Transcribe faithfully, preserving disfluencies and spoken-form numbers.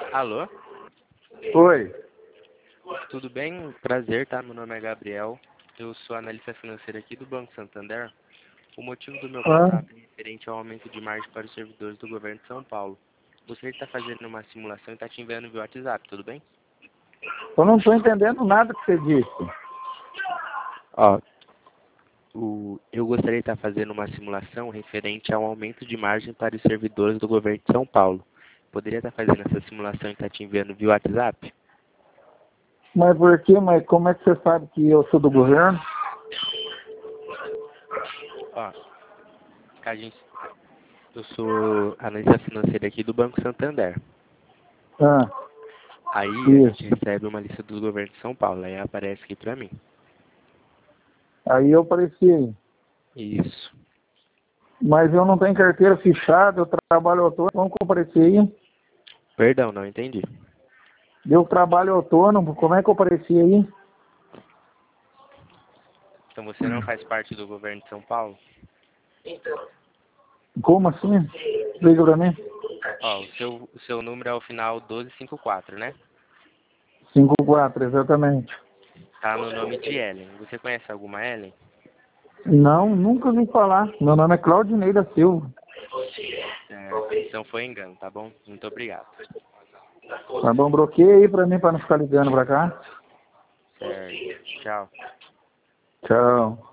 Alô? Oi. Tudo bem? Prazer, tá? Meu nome é Gabriel. Eu sou analista financeiro aqui do Banco Santander. O motivo do meu Ah, contato é referente ao aumento de margem para os servidores do governo de São Paulo. Gostaria de estar fazendo uma simulação e está te enviando via WhatsApp, tudo bem? eu não estou entendendo nada que você disse. Ó, o, eu gostaria de estar fazendo uma simulação referente ao aumento de margem para os servidores do governo de São Paulo. Poderia estar fazendo essa simulação e estar te enviando via WhatsApp? Mas por quê? Mas como é que você sabe que eu sou do governo? Ó, a gente, eu sou analista financeiro aqui do Banco Santander. Ah, Aí a isso. gente recebe uma lista do governo de São Paulo, aí aparece aqui pra mim. Aí eu apareci aí. Isso. Mas eu não tenho carteira fechada, eu trabalho autônomo, como que eu apareci aí? Perdão, não entendi. Eu trabalho autônomo, como é que eu apareci aí? Então você não faz parte do governo de São Paulo? Como assim? Explica pra mim. Ó, o seu, o seu número é o final doze cinquenta e quatro, né? cinco quatro, exatamente. Tá no nome de Ellen. Você conhece alguma Ellen? Não, nunca ouvi falar. Meu nome é Claudinei da Silva. Certo. Então foi engano, tá bom? Muito obrigado. Tá bom, bloqueia aí pra mim pra não ficar ligando pra cá. Certo. Tchau. Tchau.